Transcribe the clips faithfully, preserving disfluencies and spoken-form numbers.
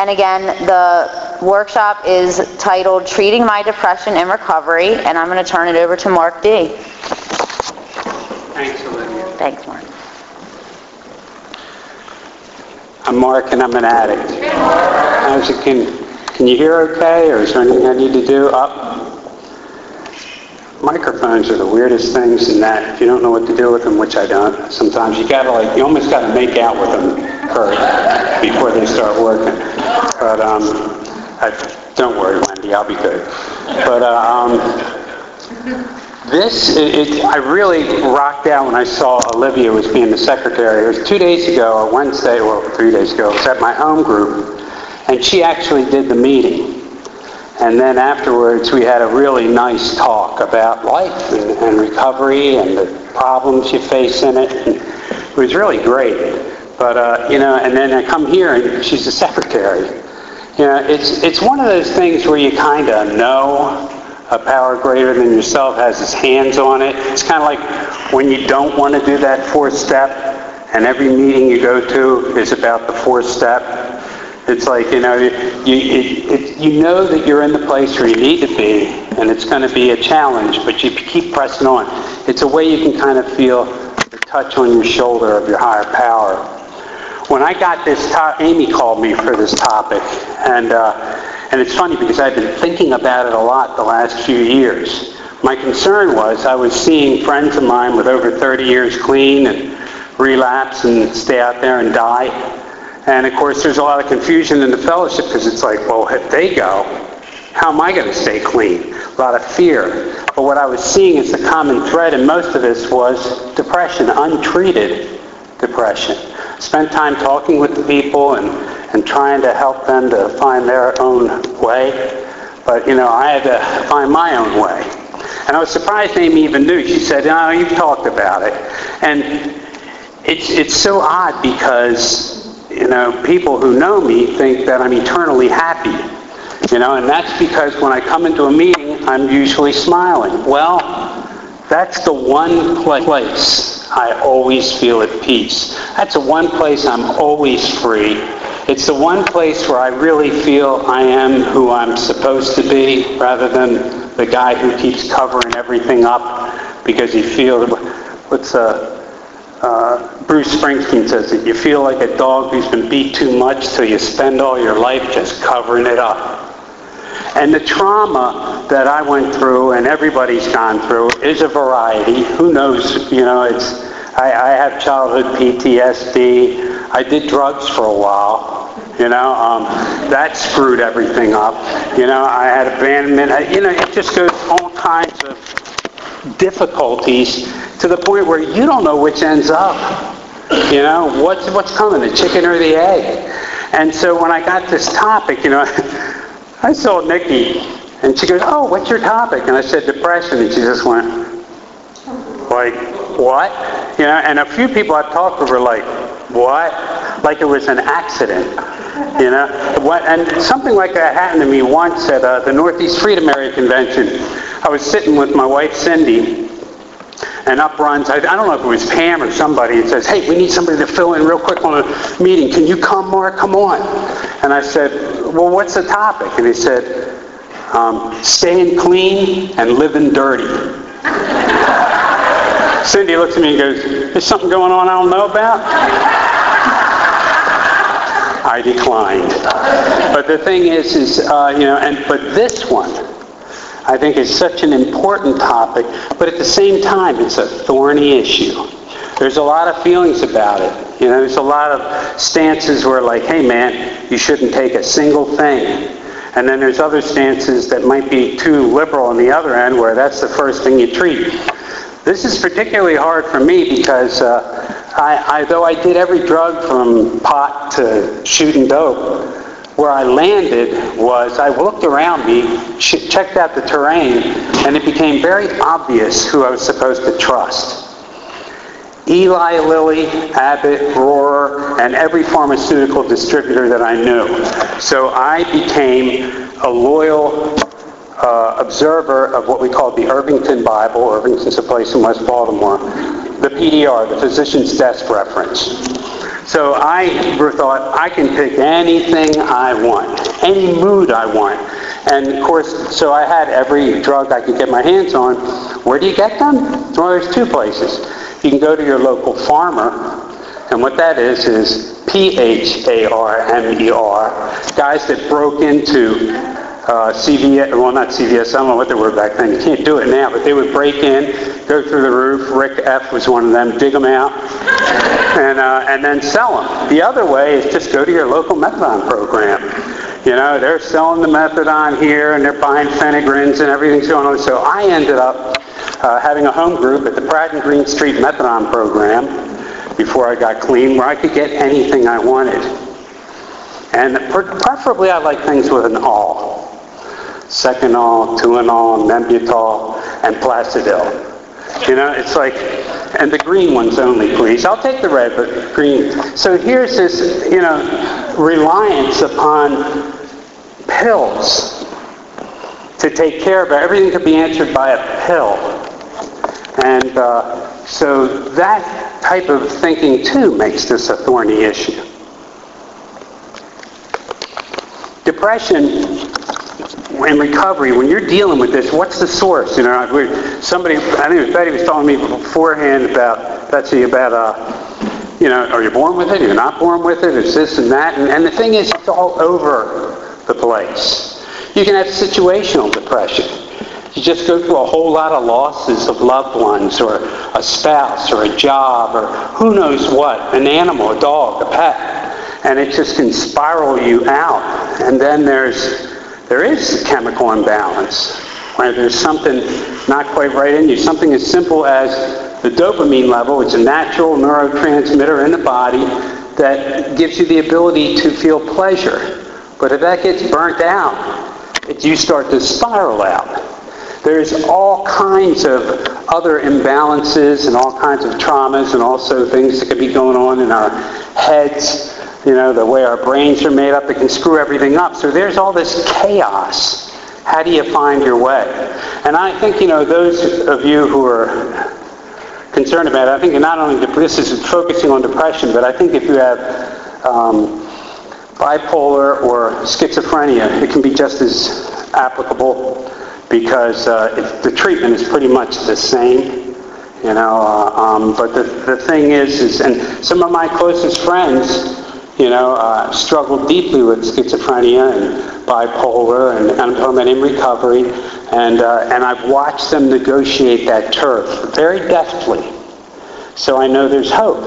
And again, the workshop is titled Treating My Depression in Recovery, and I'm going to turn it over to Mark D. Thanks, Olivia. Thanks, Mark. I'm Mark, and I'm an addict. As you can, can you hear okay, or is there anything I need to do? Up. Microphones are the weirdest things in that if you don't know what to do with them, which I don't, sometimes you gotta like, you almost gotta make out with them first before they start working. But um, I, don't worry, Wendy, I'll be good. But uh, um, this, it, it, I really rocked out when I saw Olivia was being the secretary. It was two days ago, or Wednesday, or three days ago. It was at my home group, and she actually did the meeting. And then afterwards, we had a really nice talk about life and, and recovery and the problems you face in it. And it was really great. But, uh, you know, and then I come here and she's the secretary. You know, it's, it's one of those things where you kind of know a power greater than yourself has its hands on it. It's kind of like when you don't want to do that fourth step and every meeting you go to is about the fourth step. It's like, you know, you, it, it, you know that you're in the place where you need to be, and it's going to be a challenge, but you keep pressing on. It's a way you can kind of feel the touch on your shoulder of your higher power. When I got this, to- Amy called me for this topic, and uh, and it's funny because I've been thinking about it a lot the last few years. My concern was I was seeing friends of mine with over thirty years clean and relapse and stay out there and die. And of course, there's a lot of confusion in the fellowship because it's like, well, if they go, how am I going to stay clean? A lot of fear. But what I was seeing is the common thread in most of this was depression, untreated depression. Spent time talking with the people and, and trying to help them to find their own way. But, you know, I had to find my own way. And I was surprised Amy even knew. She said, oh, you've talked about it. And it's it's so odd because, you know, people who know me think that I'm eternally happy, you know, and that's because when I come into a meeting, I'm usually smiling. Well, that's the one place I always feel at peace. That's the one place I'm always free. It's the one place where I really feel I am who I'm supposed to be, rather than the guy who keeps covering everything up because he feels, what's a, Uh, Bruce Springsteen says that you feel like a dog who's been beat too much till you spend all your life just covering it up. And the trauma that I went through and everybody's gone through is a variety. Who knows, you know, it's, I, I have childhood P T S D. I did drugs for a while, you know, um, that screwed everything up. You know, I had abandonment, I, you know, it just goes all kinds of difficulties to the point where you don't know which ends up. You know, what's what's coming, the chicken or the egg? And so when I got this topic, you know, I saw Nikki, and she goes, oh, what's your topic? And I said, depression, and she just went, like, what? You know, and a few people I've talked to were like, what? Like it was an accident. You know, what? And something like that happened to me once at uh, the Northeast Freedom Area Convention. I was sitting with my wife, Cindy, and up runs, I, I don't know if it was Pam or somebody, and says, hey, we need somebody to fill in real quick on a meeting. Can you come, Mark? Come on. And I said, well, what's the topic? And he said, um, staying clean and living dirty. Cindy looks at me and goes, there's something going on I don't know about? I declined. But the thing is, is uh, you know, and but this one, I think is such an important topic, but at the same time, it's a thorny issue. There's a lot of feelings about it. You know, there's a lot of stances where like, hey man, you shouldn't take a single thing. And then there's other stances that might be too liberal on the other end where that's the first thing you treat. This is particularly hard for me because uh, I, I, though I did every drug from pot to shooting dope, where I landed was I looked around me, ch- checked out the terrain, and it became very obvious who I was supposed to trust. Eli Lilly, Abbott, Rohr, and every pharmaceutical distributor that I knew. So I became a loyal uh, observer of what we call the Irvington Bible. Irvington's a place in West Baltimore. The P D R, the Physician's Desk Reference. So I thought, I can pick anything I want, any mood I want. And of course, so I had every drug I could get my hands on. Where do you get them? Well, there's two places. You can go to your local farmer, and what that is is P H A R M E R, guys that broke into uh, C V S, well not C V S, I don't know what they were back then, you can't do it now, but they would break in, go through the roof, Rick F was one of them, dig them out, and, uh, and then sell them. The other way is just go to your local methadone program. You know, they're selling the methadone here, and they're buying Phenegrins, and everything's going on. So I ended up uh, having a home group at the Pratt and Green Street methadone program before I got clean, where I could get anything I wanted. And preferably I like things with an all. Seconal, Tuinol, Nembutal, and Placidil. You know, it's like, and the green ones only, please. I'll take the red, but green. So here's this, you know, reliance upon pills to take care of it. Everything could be answered by a pill. And uh, so that type of thinking, too, makes this a thorny issue. Depression in recovery, when you're dealing with this, what's the source? You know, somebody, I think it was Betty was telling me beforehand about, Betsy, about, uh, you know, are you born with it? You're not born with it? It's this and that. And, and the thing is, it's all over the place. You can have situational depression. You just go through a whole lot of losses of loved ones, or a spouse, or a job, or who knows what, an animal, a dog, a pet, and it just can spiral you out. And then there's there is chemical imbalance, where there's something not quite right in you. Something as simple as the dopamine level. It's a natural neurotransmitter in the body that gives you the ability to feel pleasure. But if that gets burnt out, it, you start to spiral out. There's all kinds of other imbalances and all kinds of traumas, and also things that could be going on in our heads. You know, the way our brains are made up, it can screw everything up. So there's all this chaos. How do you find your way? And I think, you know, those of you who are concerned about it, I think not only this is focusing on depression, but I think if you have um, bipolar or schizophrenia, it can be just as applicable, because uh, it, the treatment is pretty much the same. You know, uh, um, but the, the thing is, is, and some of my closest friends, you know, uh, struggle deeply with schizophrenia and bipolar, and, and I'm talking about in recovery, and uh, and I've watched them negotiate that turf very deftly. So I know there's hope.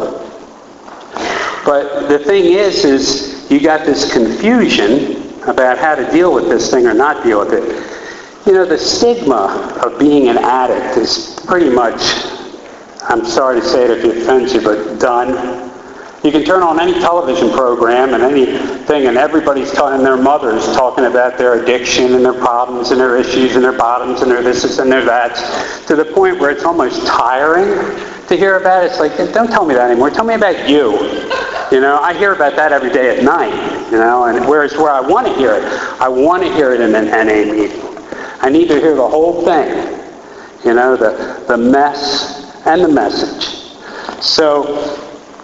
But the thing is, is you got this confusion about how to deal with this thing or not deal with it. You know, the stigma of being an addict is pretty much, I'm sorry to say it if it offends you, but done. You can turn on any television program and anything, and everybody's talking, their mothers talking about their addiction and their problems and their issues and their bottoms and their this and their that, to the point where it's almost tiring to hear about it. It's like, don't tell me that anymore. Tell me about you. You know, I hear about that every day at night. You know, and whereas where I want to hear it, I want to hear it in an N A meeting. I need to hear the whole thing. You know, the the mess and the message. So.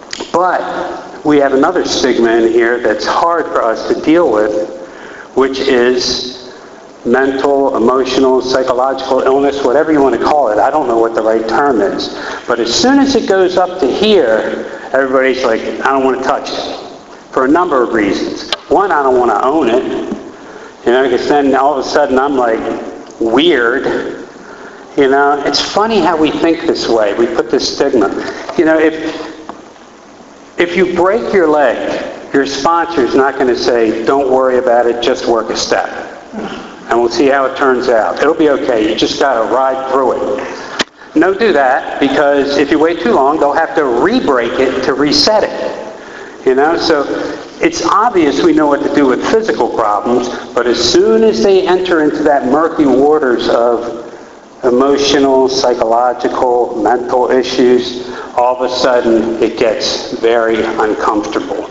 But we have another stigma in here that's hard for us to deal with, which is mental, emotional, psychological illness, whatever you want to call it. I don't know what the right term is. But as soon as it goes up to here, everybody's like, I don't want to touch it. For a number of reasons. One, I don't want to own it. You know, because then all of a sudden I'm like, weird. You know, it's funny how we think this way. We put this stigma. You know, if... If you break your leg, your sponsor's not going to say, don't worry about it, just work a step. And we'll see how it turns out. It'll be okay. You just got to ride through it. No, do that, because if you wait too long, they'll have to re-break it to reset it. You know, so it's obvious we know what to do with physical problems, but as soon as they enter into that murky waters of emotional, psychological, mental issues, all of a sudden it gets very uncomfortable.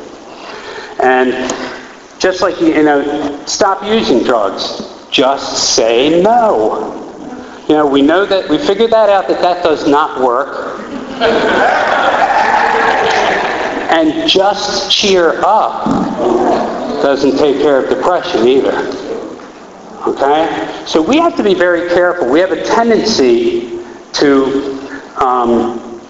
And just like, you know, stop using drugs. Just say no. You know, we know that, we figured that out, that that does not work. And just cheer up doesn't take care of depression either. Okay? So we have to be very careful. We have a tendency to um,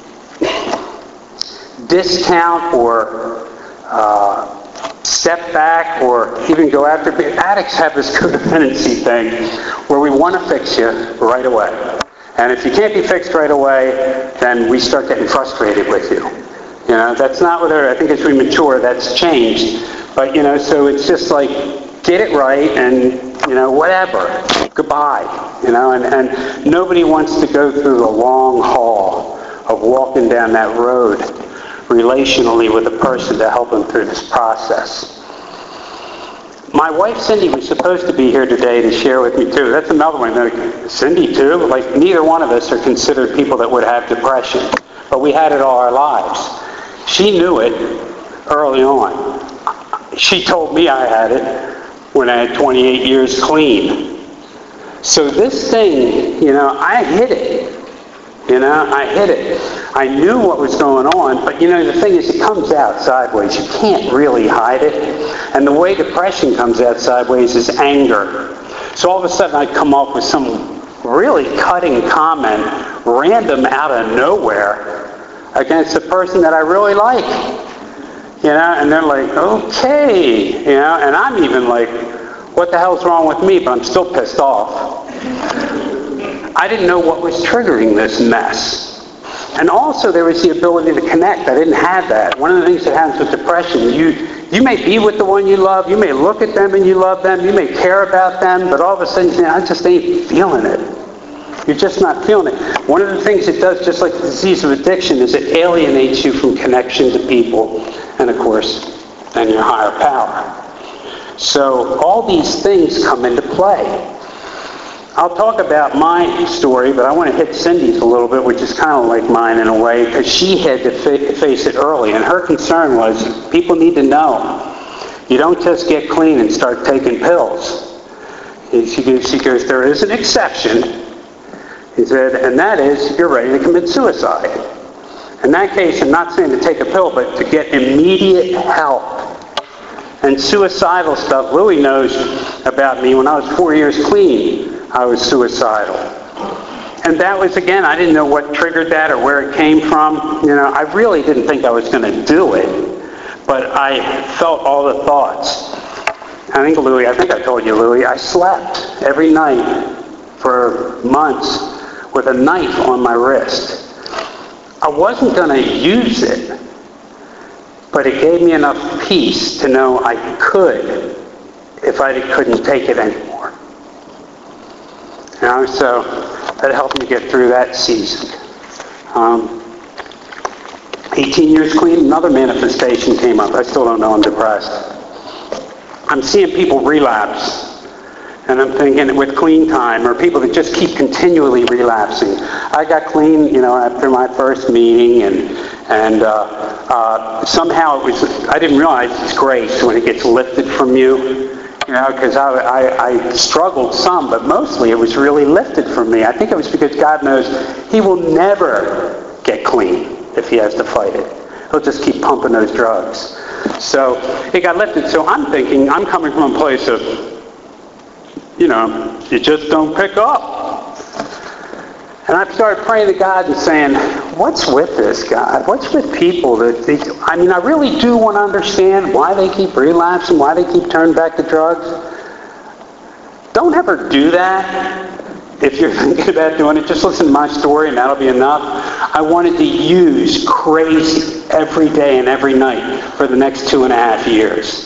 discount or uh, step back or even go after. Addicts have this codependency thing where we want to fix you right away. And if you can't be fixed right away, then we start getting frustrated with you. You know, that's not what I think as we mature, that's changed. But, you know, so it's just like, get it right and, you know, whatever. Goodbye. You know, and, and nobody wants to go through the long haul of walking down that road relationally with a person to help them through this process. My wife Cindy was supposed to be here today to share with me too. That's another one. Like, Cindy too? Like, neither one of us are considered people that would have depression. But we had it all our lives. She knew it early on. She told me I had it when I had twenty-eight years clean. So this thing, you know, I hid it. You know, I hid it. I knew what was going on, but you know, the thing is, it comes out sideways. You can't really hide it. And the way depression comes out sideways is anger. So all of a sudden I'd come up with some really cutting comment, random out of nowhere, against a person that I really like. You know, and they're like, okay. You know, and I'm even like, what the hell's wrong with me? But I'm still pissed off. I didn't know what was triggering this mess. And also there was the ability to connect. I didn't have that. One of the things that happens with depression, you you may be with the one you love, you may look at them and you love them, you may care about them, but all of a sudden, you know, I just ain't feeling it. You're just not feeling it. One of the things it does, just like the disease of addiction, is it alienates you from connection to people and, of course, then your higher power. So all these things come into play. I'll talk about my story, but I want to hit Cindy's a little bit, which is kind of like mine in a way, because she had to fa- face it early. And her concern was, people need to know. You don't just get clean and start taking pills. And she goes, she goes, there is an exception. He said, and that is, you're ready to commit suicide. In that case, I'm not saying to take a pill, but to get immediate help. And suicidal stuff, Louie knows about me. When I was four years clean, I was suicidal. And that was, again, I didn't know what triggered that or where it came from. You know, I really didn't think I was going to do it, but I felt all the thoughts. I think, Louie, I think I told you, Louie, I slept every night for months with a knife on my wrist. I wasn't going to use it, but it gave me enough peace to know I could if I couldn't take it anymore. You know, so that helped me get through that season. Um, eighteen years clean, another manifestation came up. I still don't know I'm depressed. I'm seeing people relapse. And I'm thinking with clean time, or people that just keep continually relapsing. I got clean, you know, after my first meeting, and and uh, uh, somehow it was, I didn't realize it's grace when it gets lifted from you. You know, because I, I, I struggled some, but mostly it was really lifted from me. I think it was because God knows He will never get clean if He has to fight it. He'll just keep pumping those drugs. So it got lifted. So I'm thinking, I'm coming from a place of, you know, you just don't pick up. And I started praying to God and saying, what's with this, God? What's with people that they, I mean, I really do want to understand why they keep relapsing, why they keep turning back to drugs. Don't ever do that. If you're thinking about doing it, just listen to my story and that'll be enough. I wanted to use crazy every day and every night for the next two and a half years.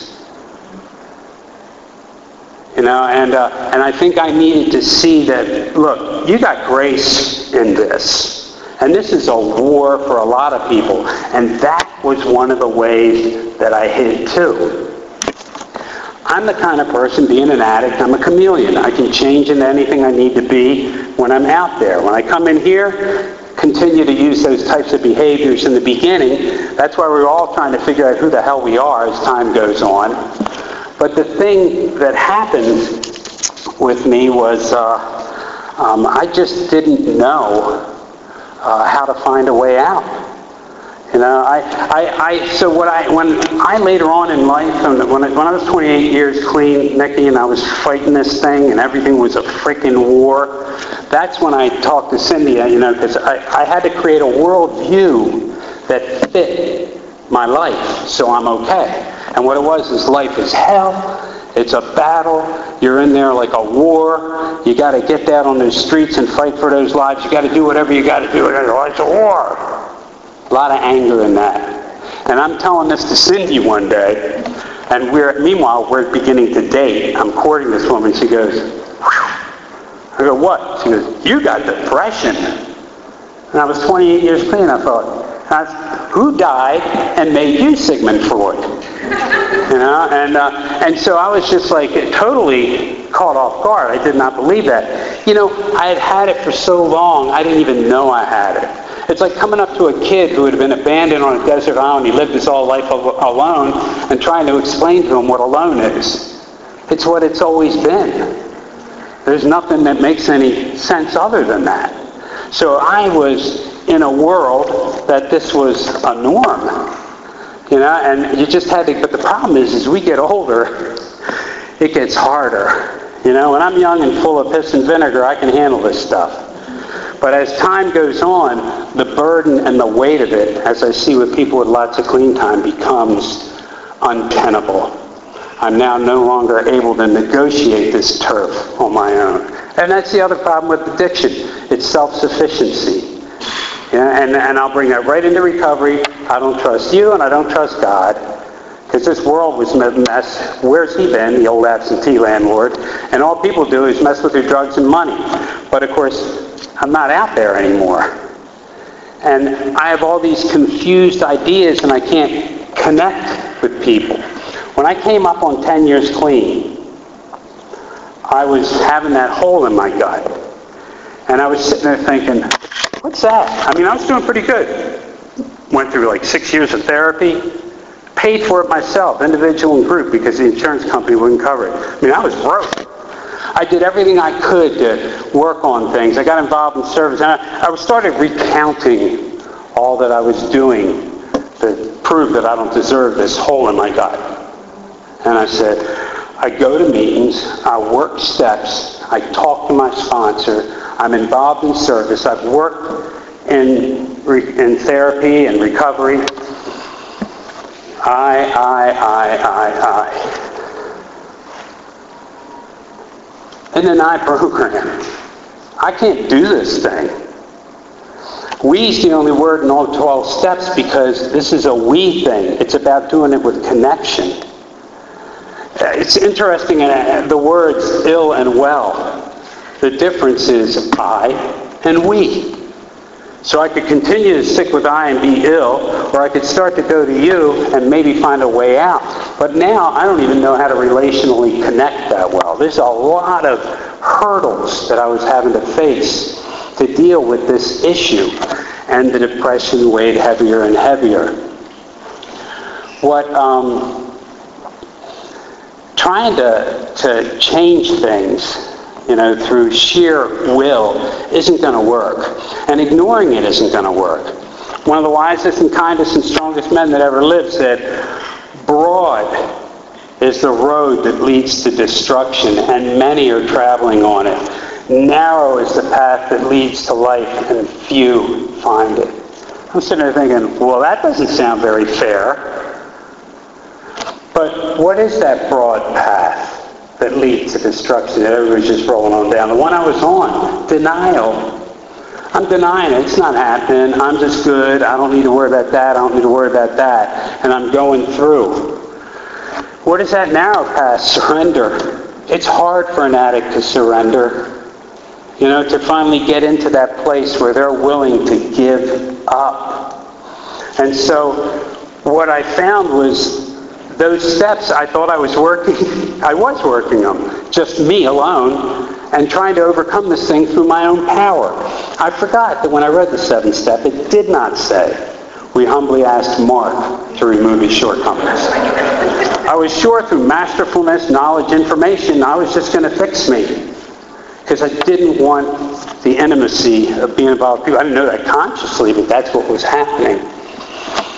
You know, and uh, and I think I needed to see that, look, you got grace in this. And this is a war for a lot of people. And that was one of the ways that I hid too. I'm the kind of person, being an addict, I'm a chameleon. I can change into anything I need to be when I'm out there. When I come in here, continue to use those types of behaviors in the beginning. That's why we're all trying to figure out who the hell we are as time goes on. But the thing that happened with me was uh, um, I just didn't know uh, how to find a way out. You know, I, I, I, so what I, when I later on in life, when I, when I was twenty-eight years clean, Nikki, and I was fighting this thing and everything was a freaking war, that's when I talked to Cindy, you know, because I, I had to create a worldview that fit my life, so I'm okay. And what it was is life is hell. It's a battle. You're in there like a war. You got to get down on those streets and fight for those lives. You got to do whatever you got to do. It's a war. A lot of anger in that. And I'm telling this to Cindy one day, and we're meanwhile we're beginning to date. I'm courting this woman. She goes, "Whew." I go, "What?" She goes, "You got depression." And I was twenty-eight years clean. I thought, I said, who died and made you Sigmund Freud? You know, and uh, and so I was just like totally caught off guard. I did not believe that. You know, I had had it for so long, I didn't even know I had it. It's like coming up to a kid who had been abandoned on a desert island. He lived his whole life al- alone, and trying to explain to him what alone is. It's what it's always been. There's nothing that makes any sense other than that. So I was in a world that this was a norm, you know, and you just had to, but the problem is, as we get older, it gets harder. You know, when I'm young and full of piss and vinegar, I can handle this stuff. But as time goes on, the burden and the weight of it, as I see with people with lots of clean time, becomes untenable. I'm now no longer able to negotiate this turf on my own. And that's the other problem with addiction. It's self-sufficiency. Yeah, and, and I'll bring that right into recovery. I don't trust you and I don't trust God. Because this world was a mess. Where's he been, the old absentee landlord? And all people do is mess with their drugs and money. But of course, I'm not out there anymore. And I have all these confused ideas and I can't connect with people. When I came up on ten years clean, I was having that hole in my gut. And I was sitting there thinking, what's that? I mean, I was doing pretty good. Went through like six years of therapy. Paid for it myself, individual and group, because the insurance company wouldn't cover it. I mean, I was broke. I did everything I could to work on things. I got involved in service. And I, I started recounting all that I was doing to prove that I don't deserve this hole in my gut. And I said, I go to meetings, I work steps, I talk to my sponsor, I'm involved in service, I've worked in, in therapy and recovery. I, I, I, I, I. And then I program. I can't do this thing. We's the only word in all twelve steps because this is a we thing. It's about doing it with connection. It's interesting, uh, the words ill and well. The difference is I and we. So I could continue to stick with I and be ill, or I could start to go to you and maybe find a way out. But now I don't even know how to relationally connect that well. There's a lot of hurdles that I was having to face to deal with this issue. And the depression weighed heavier and heavier. What, um, trying to, to change things, you know, through sheer will isn't going to work. And ignoring it isn't going to work. One of the wisest and kindest and strongest men that ever lived said, broad is the road that leads to destruction, and many are traveling on it. Narrow is the path that leads to life, and few find it. I'm sitting there thinking, well, that doesn't sound very fair. But what is that broad path that leads to destruction that everybody's just rolling on down? The one I was on, denial. I'm denying it. It's not happening. I'm just good. I don't need to worry about that. I don't need to worry about that. And I'm going through. What is that narrow path? Surrender. It's hard for an addict to surrender. You know, to finally get into that place where they're willing to give up. And so what I found was those steps, I thought I was working. I was working them. Just me alone. And trying to overcome this thing through my own power. I forgot that when I read the seventh step, it did not say, we humbly asked Mark to remove his shortcomings. I was sure through masterfulness, knowledge, information, I was just going to fix me. Because I didn't want the intimacy of being involved with people. I didn't know that consciously, but that's what was happening.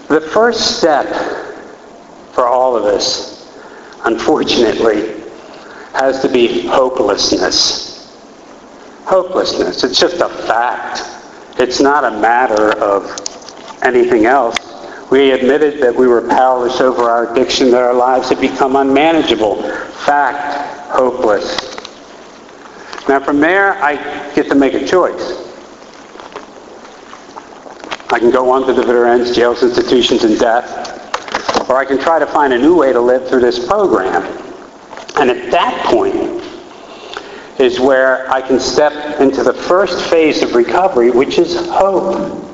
The first step for all of us, unfortunately, has to be hopelessness. Hopelessness. It's just a fact. It's not a matter of anything else. We admitted that we were powerless over our addiction, that our lives had become unmanageable. Fact. Hopeless. Now from there, I get to make a choice. I can go on to the bitter ends, jails, institutions, and death. Or I can try to find a new way to live through this program. And at that point is where I can step into the first phase of recovery, which is hope.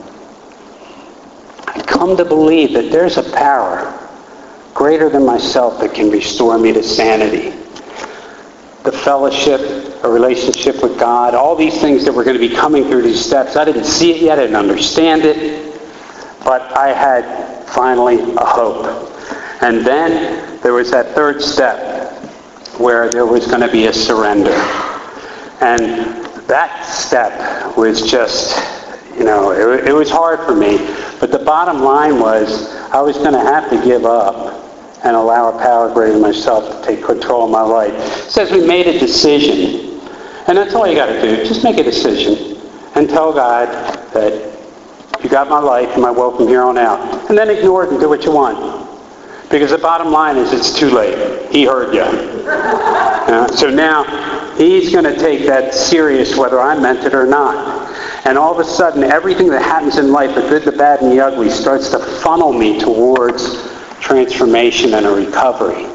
I come to believe that there's a power greater than myself that can restore me to sanity. The fellowship, a relationship with God, all these things that were going to be coming through these steps. I didn't see it yet, I didn't understand it, but I had finally a hope. And then there was that third step where there was going to be a surrender. And that step was just, you know, it, it was hard for me. But the bottom line was I was going to have to give up and allow a power greater than myself to take control of my life. It says we made a decision. And that's all you got to do. Just make a decision and tell God that you got my life and my will from here on out. And then ignore it and do what you want. Because the bottom line is it's too late. He heard you. Uh, so now he's going to take that serious whether I meant it or not. And all of a sudden everything that happens in life, the good, the bad, and the ugly, starts to funnel me towards transformation and a recovery.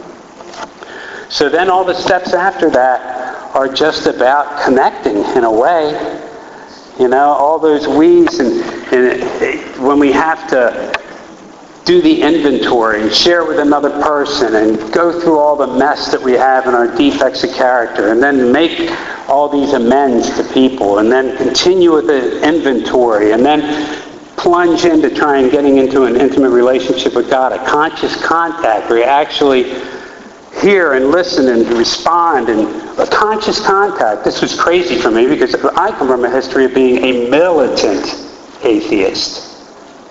So then all the steps after that are just about connecting in a way. You know, all those we's and, and it, it, when we have to do the inventory and share with another person and go through all the mess that we have in our defects of character and then make all these amends to people and then continue with the inventory and then plunge into trying getting into an intimate relationship with God, a conscious contact where you actually hear and listen and respond, and a conscious contact. This was crazy for me because I come from a history of being a militant atheist.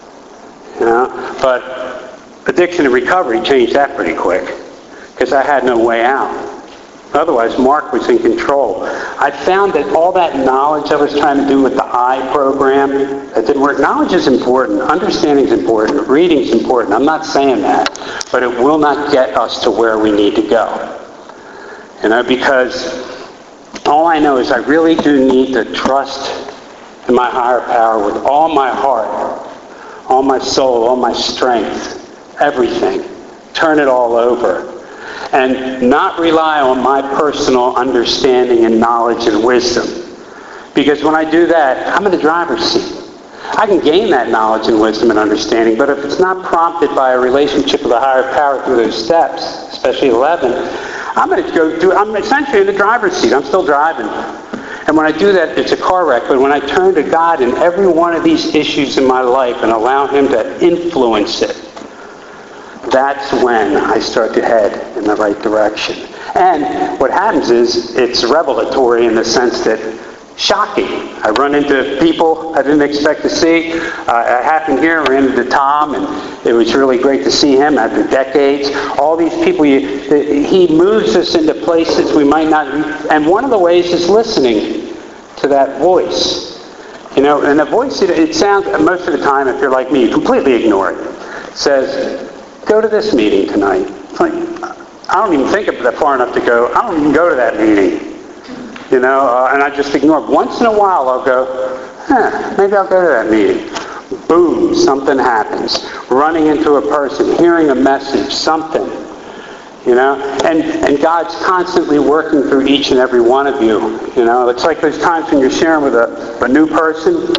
You know? But addiction and recovery changed that pretty quick because I had no way out. Otherwise, Mark was in control. I found that all that knowledge I was trying to do with the I program, that didn't work. Knowledge is important. Understanding is important. Reading is important. I'm not saying that. But it will not get us to where we need to go. You know, because all I know is I really do need to trust in my higher power with all my heart, all my soul, all my strength, everything. Turn it all over. And not rely on my personal understanding and knowledge and wisdom. Because when I do that, I'm in the driver's seat. I can gain that knowledge and wisdom and understanding, but if it's not prompted by a relationship with a higher power through those steps, especially eleven, I'm going to go do, I'm essentially in the driver's seat. I'm still driving. And when I do that, it's a car wreck. But when I turn to God in every one of these issues in my life and allow Him to influence it, that's when I start to head in the right direction. And what happens is it's revelatory in the sense that shocking. I run into people I didn't expect to see. Uh, it happened here. I ran into Tom, and it was really great to see him after decades. All these people, you, he moves us into places we might not. And one of the ways is listening to that voice. You know, and the voice, it, it sounds, most of the time, if you're like me, you completely ignore it. It says, go to this meeting tonight. It's like, I don't even think of that far enough to go. I don't even go to that meeting. You know, uh, and I just ignore it. Once in a while I'll go, eh, maybe I'll go to that meeting. Boom, something happens. Running into a person, hearing a message, something. You know, and, and God's constantly working through each and every one of you. You know, it's like those times when you're sharing with a, a new person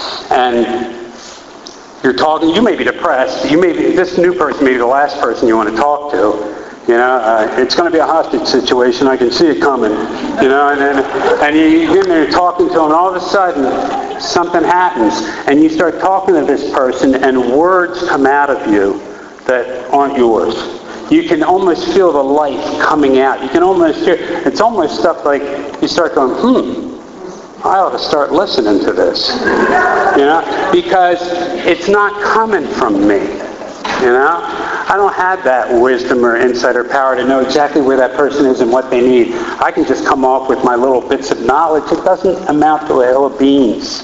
and you're talking, you may be depressed. You may be, this new person may be the last person you want to talk to. You know, uh, it's going to be a hostage situation. I can see it coming. You know, and then, and you get in there talking to them, and all of a sudden something happens, and you start talking to this person, and words come out of you that aren't yours. You can almost feel the life coming out. You can almost hear. It's almost stuff like you start going, hmm. I ought to start listening to this. You know, because it's not coming from me. You know? I don't have that wisdom or insight or power to know exactly where that person is and what they need. I can just come off with my little bits of knowledge. It doesn't amount to a hill of beans.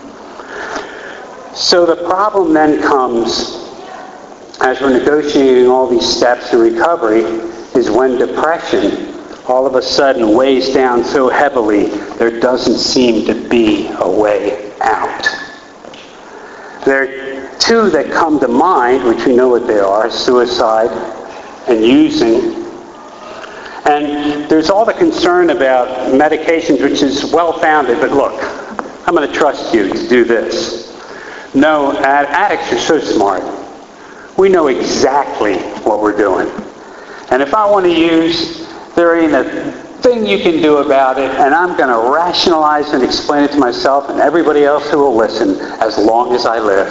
So the problem then comes, as we're negotiating all these steps in recovery, is when depression all of a sudden weighs down so heavily, there doesn't seem to be a way out. There are two that come to mind, which we know what they are: suicide and using. And there's all the concern about medications, which is well-founded, but look, I'm going to trust you to do this. No, ad- addicts are so smart. We know exactly what we're doing. And if I want to use, there ain't a thing you can do about it, and I'm going to rationalize and explain it to myself and everybody else who will listen as long as I live.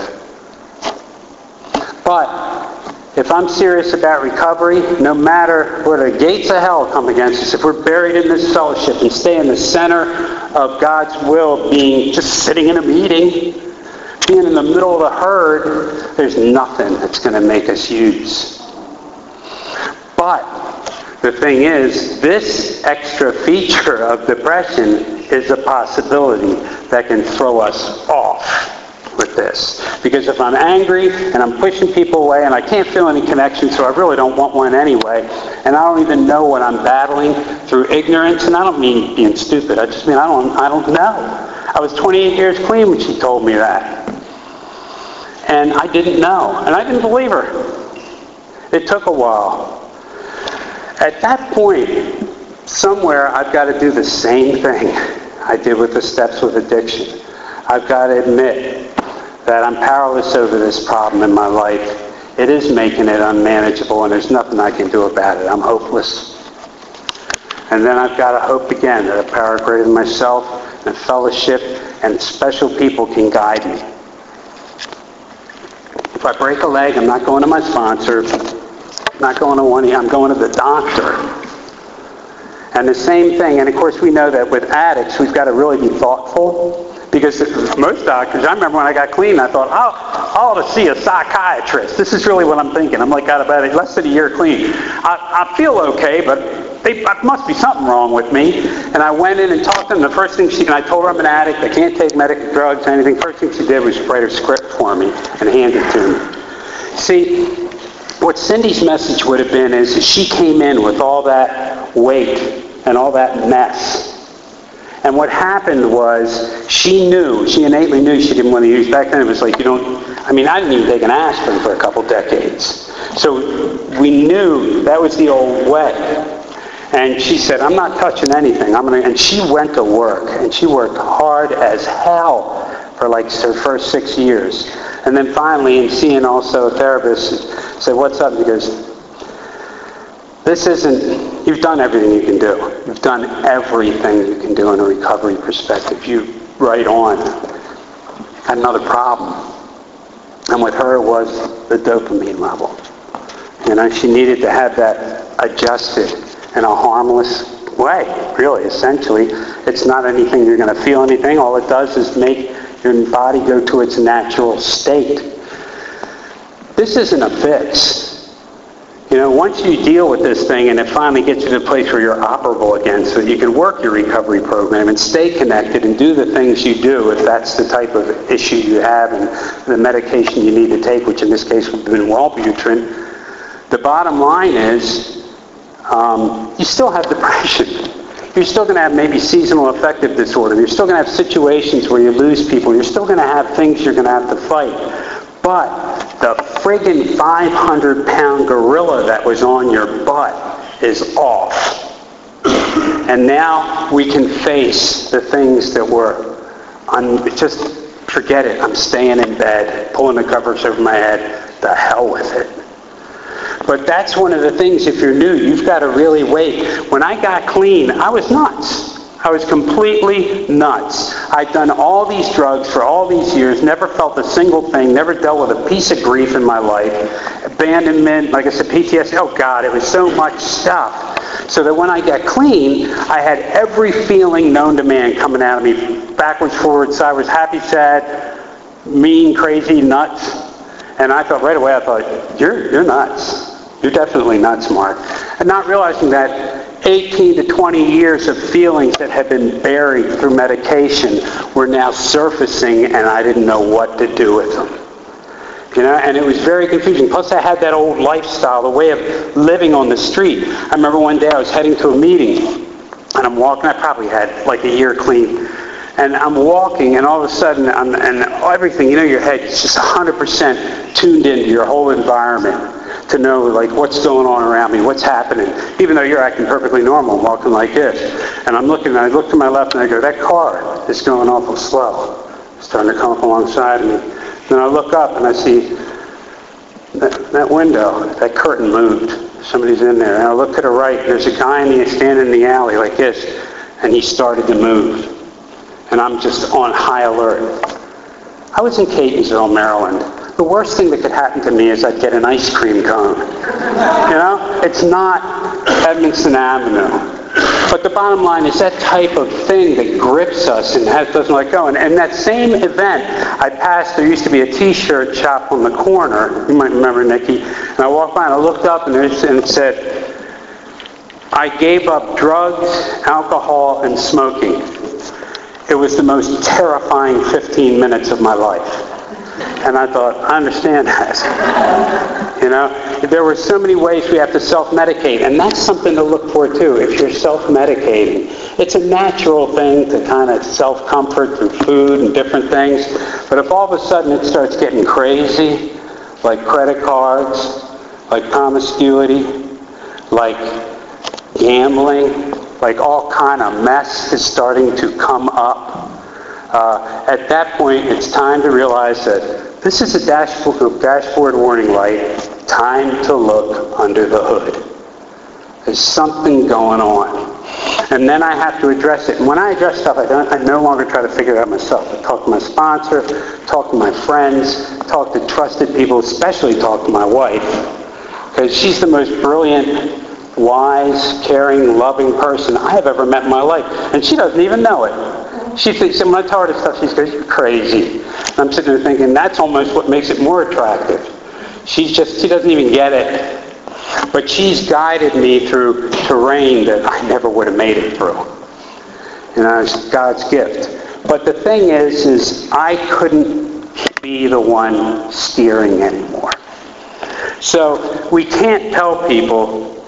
But if I'm serious about recovery, no matter what the gates of hell come against us, if we're buried in this fellowship and stay in the center of God's will, being just sitting in a meeting, being in the middle of the herd, there's nothing that's going to make us use. But the thing is, this extra feature of depression is a possibility that can throw us off with this. Because if I'm angry and I'm pushing people away and I can't feel any connection, so I really don't want one anyway, and I don't even know what I'm battling through ignorance, and I don't mean being stupid, I just mean I don't, I don't know. I was twenty-eight years clean when she told me that. And I didn't know. And I didn't believe her. It took a while. At that point, somewhere I've got to do the same thing I did with the steps with addiction. I've got to admit that I'm powerless over this problem in my life. It is making it unmanageable, and there's nothing I can do about it. I'm hopeless. And then I've got to hope again that a power greater than myself and a fellowship and special people can guide me. If I break a leg, I'm not going to my sponsor. I'm not going to one. I'm going to the doctor. And the same thing, and of course we know that with addicts, we've got to really be thoughtful. Because most doctors, I remember when I got clean, I thought, oh, I ought to see a psychiatrist. This is really what I'm thinking. I'm like, got about less than a year clean. I, I feel okay, but they, there must be something wrong with me. And I went in and talked to them. The first thing she, and I told her I'm an addict. I can't take medical drugs or anything. First thing she did was write a script for me and hand it to me. See, what Cindy's message would have been is she came in with all that weight and all that mess. And what happened was she knew, she innately knew she didn't want to use. Back then it was like, you don't, I mean, I didn't even take an aspirin for a couple decades. So we knew that was the old way. And she said, I'm not touching anything. I'm gonna, and she went to work, and she worked hard as hell for like her first six years. And then finally, in seeing also a therapist, said, what's up? He goes, this isn't, you've done everything you can do. You've done everything you can do in a recovery perspective. You right on. Had another problem. And with her was the dopamine level. You know, she needed to have that adjusted in a harmless way, really, essentially. It's not anything you're going to feel anything. All it does is make your body go to its natural state. This isn't a fix. You know, once you deal with this thing and it finally gets you to the place where you're operable again, so you can work your recovery program and stay connected and do the things you do if that's the type of issue you have and the medication you need to take, which in this case would have been Wellbutrin. The bottom line is um, you still have depression. You're still going to have maybe seasonal affective disorder. You're still going to have situations where you lose people. You're still going to have things you're going to have to fight. But the friggin' five hundred pound gorilla that was on your butt is off. And now we can face the things that were, un- just forget it. I'm staying in bed, pulling the covers over my head. The hell with it. But that's one of the things, if you're new, you've got to really wait. When I got clean, I was nuts. I was completely nuts. I'd done all these drugs for all these years, never felt a single thing, never dealt with a piece of grief in my life. Abandonment, like I said, P T S D, oh God, it was so much stuff. So that when I got clean, I had every feeling known to man coming out of me, backwards, forwards, sideways, happy, sad, mean, crazy, nuts. And I thought right away, I thought, you're, you're nuts. You're definitely nuts, Mark. And not realizing that eighteen to twenty years of feelings that had been buried through medication were now surfacing, and I didn't know what to do with them. You know, and it was very confusing. Plus, I had that old lifestyle, the way of living on the street. I remember one day I was heading to a meeting, and I'm walking. I probably had like a year clean. And I'm walking, and all of a sudden, I'm, and everything, you know, your head is just one hundred percent tuned into your whole environment to know, like, what's going on around me, what's happening. Even though you're acting perfectly normal, walking like this. And I'm looking, and I look to my left, and I go, that car is going awful slow. It's starting to come up alongside of me. Then I look up, and I see that, that window, that curtain moved. Somebody's in there. And I look to the right, there's a guy in the, standing in the alley like this, and he started to move. And I'm just on high alert. I was in Catonsville, Maryland. The worst thing that could happen to me is I'd get an ice cream cone. You know? It's not Edmondson Avenue. But the bottom line is that type of thing that grips us and has, doesn't let go. And, and that same event, I passed, there used to be a T-shirt shop on the corner. You might remember, Nikki. And I walked by and I looked up and it said, I gave up drugs, alcohol, and smoking. It was the most terrifying fifteen minutes of my life. And I thought, I understand that. You know, there were so many ways we have to self-medicate, and that's something to look for too. If you're self-medicating, it's a natural thing to kind of self-comfort through food and different things. But if all of a sudden it starts getting crazy, like credit cards, like promiscuity, like gambling, like all kind of mess is starting to come up, uh, at that point it's time to realize that this is a dashboard, dashboard warning light. Time to look under the hood. There's something going on. And then I have to address it. And when I address stuff, I, don't, I no longer try to figure it out myself. I talk to my sponsor, talk to my friends, talk to trusted people, especially talk to my wife, because she's the most brilliant, wise, caring, loving person I have ever met in my life. And she doesn't even know it. She thinks, when I tell her this stuff, she goes, you're crazy. And I'm sitting there thinking, that's almost what makes it more attractive. She's just, she doesn't even get it. But she's guided me through terrain that I never would have made it through. You know, it's God's gift. But the thing is, is I couldn't be the one steering anymore. So we can't tell people,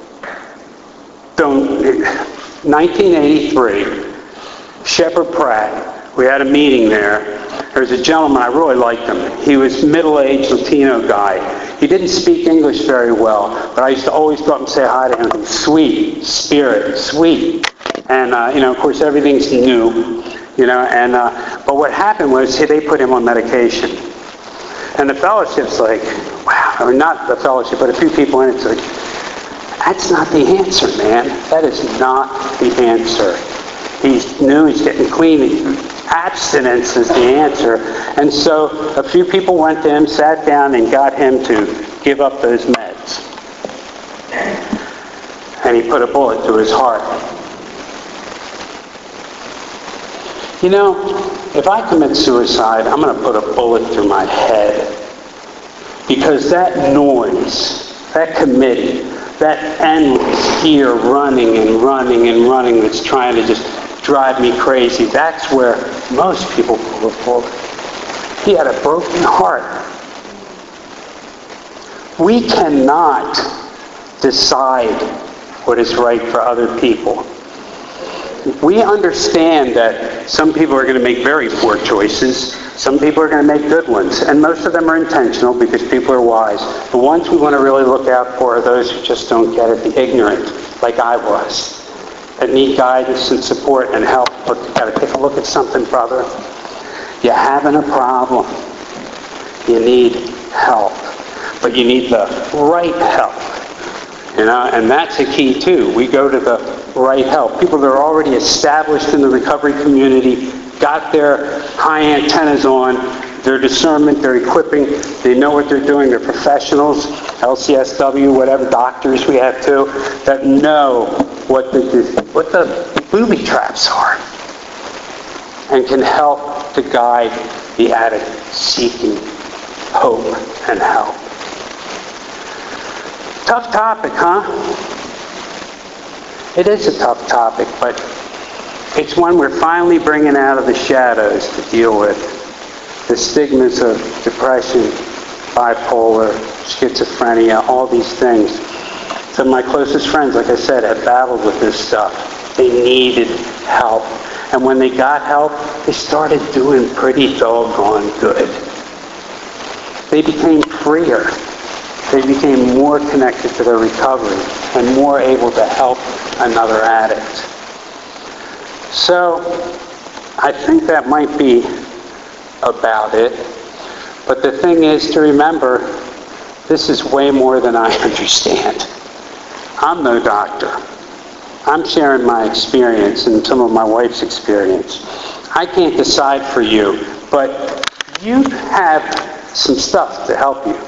don't, nineteen eighty-three, Shepherd Pratt, we had a meeting there. There was a gentleman, I really liked him. He was a middle-aged Latino guy. He didn't speak English very well, but I used to always go up and say hi to him. Sweet, spirit, sweet. And, uh, you know, of course, everything's new, you know, and, uh, but what happened was they put him on medication. And the fellowship's like, wow, or not the fellowship, but a few people in it's like, that's not the answer, man. That is not the answer. He's new, he's getting clean. Abstinence is the answer. And so a few people went to him, sat down, and got him to give up those meds. And he put a bullet through his heart. You know, if I commit suicide, I'm going to put a bullet through my head. Because that noise, that committee, that endless gear running and running and running that's trying to just drive me crazy, that's where most people pull a bullet. He had a broken heart. We cannot decide what is right for other people. We understand that some people are going to make very poor choices. Some people are going to make good ones. And most of them are intentional because people are wise. The ones we want to really look out for are those who just don't get it, the ignorant, like I was, that need guidance and support and help. But you've got to take a look at something, brother. You're having a problem. You need help. But you need the right help. You know, and that's a key too. We go to the right help. People that are already established in the recovery community, got their high antennas on, their discernment, their equipping, they know what they're doing, they're professionals, L C S W, whatever, doctors we have too, that know what the, what the booby traps are and can help to guide the addict seeking hope and help. Tough topic, huh? It is a tough topic, but it's one we're finally bringing out of the shadows to deal with. The stigmas of depression, bipolar, schizophrenia, all these things. Some of my closest friends, like I said, have battled with this stuff. They needed help. And when they got help, they started doing pretty doggone good. They became freer. They became more connected to their recovery and more able to help another addict. So, I think that might be about it. But the thing is to remember, this is way more than I understand. I'm no doctor. I'm sharing my experience and some of my wife's experience. I can't decide for you, but you have some stuff to help you.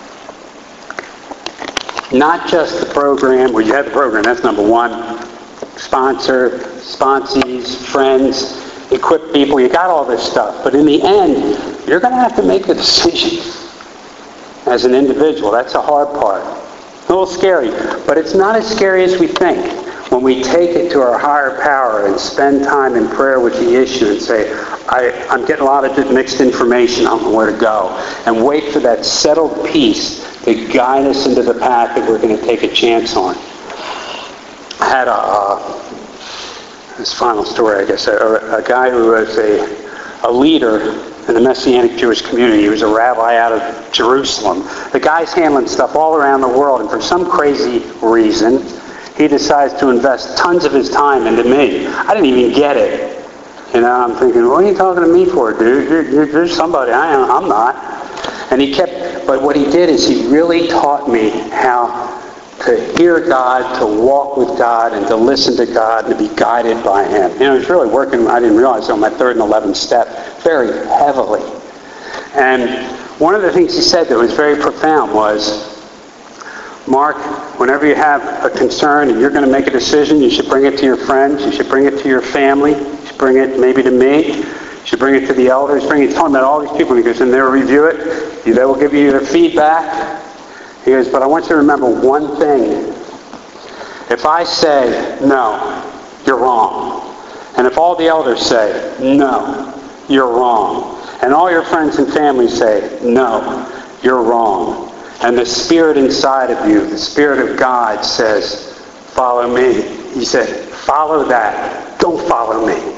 Not just the program, well, you have the program, that's number one. Sponsor, sponsees, friends, equip people, you got all this stuff. But in the end, you're going to have to make a decision as an individual. That's the hard part. A little scary, but it's not as scary as we think. When we take it to our higher power and spend time in prayer with the issue and say, I, I'm getting a lot of mixed information, I don't know where to go, and wait for that settled peace to guide us into the path that we're going to take a chance on. I had a, uh, this final story, I guess, a, a guy who was a, a leader in the Messianic Jewish community. He was a rabbi out of Jerusalem. The guy's handling stuff all around the world, and for some crazy reason, he decides to invest tons of his time into me. I didn't even get it. You know, I'm thinking, what are you talking to me for, dude? You're, you're, you're somebody. I am, I'm not. And he kept, but what he did is he really taught me how to hear God, to walk with God, and to listen to God, and to be guided by Him. You know, he was really working, I didn't realize, on my third and eleventh step very heavily. And one of the things he said that was very profound was, Mark, whenever you have a concern and you're going to make a decision, you should bring it to your friends, you should bring it to your family, you should bring it maybe to me, you should bring it to the elders, bring it, talking about all these people. He goes, and they'll review it, they will give you their feedback. He goes, but I want you to remember one thing. If I say, no, you're wrong. And if all the elders say, no, you're wrong. And all your friends and family say, no, you're wrong. And the Spirit inside of you, the Spirit of God says, follow me. He said, follow that. Don't follow me.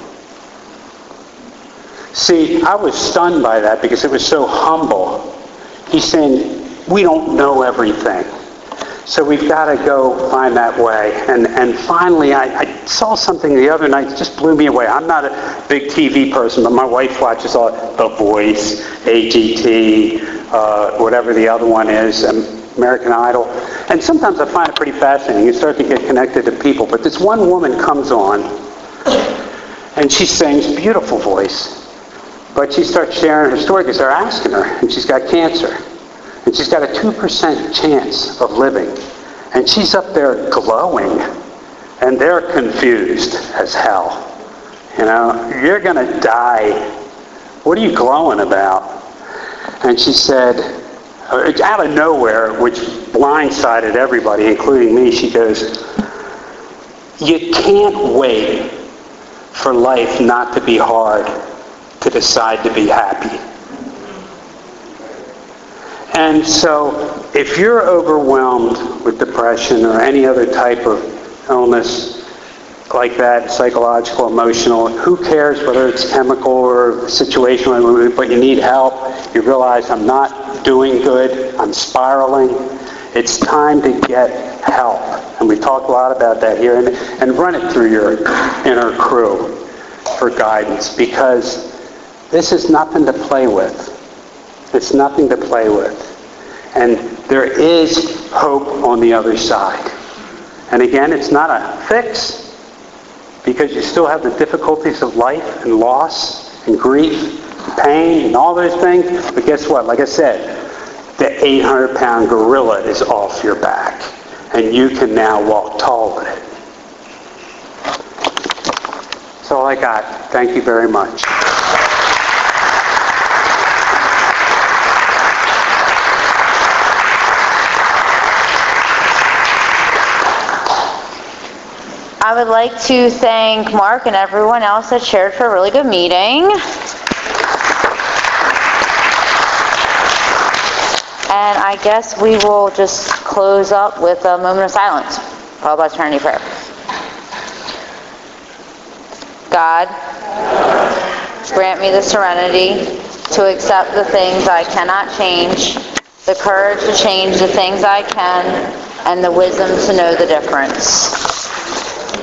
See, I was stunned by that because it was so humble. He's saying, we don't know everything. So we've got to go find that way. And and finally, I, I saw something the other night that just blew me away. I'm not a big T V person, but my wife watches all The Voice, A G T, uh, whatever the other one is, American Idol. And sometimes I find it pretty fascinating. You start to get connected to people. But this one woman comes on, and she sings, beautiful voice. But she starts sharing her story because they're asking her, and she's got cancer. And she's got a two percent chance of living. And she's up there glowing. And they're confused as hell. You know, you're going to die. What are you glowing about? And she said, out of nowhere, which blindsided everybody, including me, she goes, you can't wait for life not to be hard to decide to be happy. And so, if you're overwhelmed with depression or any other type of illness like that, psychological, emotional, who cares whether it's chemical or situational, but you need help, you realize I'm not doing good, I'm spiraling, it's time to get help. And we talked a lot about that here, and, and run it through your inner crew for guidance, because this is nothing to play with. It's nothing to play with. And there is hope on the other side. And again, it's not a fix, because you still have the difficulties of life and loss and grief, and pain and all those things. But guess what? Like I said, the eight hundred pound gorilla is off your back. And you can now walk tall with it. That's all I got. Thank you very much. I would like to thank Mark and everyone else that shared for a really good meeting. And I guess we will just close up with a moment of silence, followed by serenity prayer. God, grant me the serenity to accept the things I cannot change, the courage to change the things I can, and the wisdom to know the difference.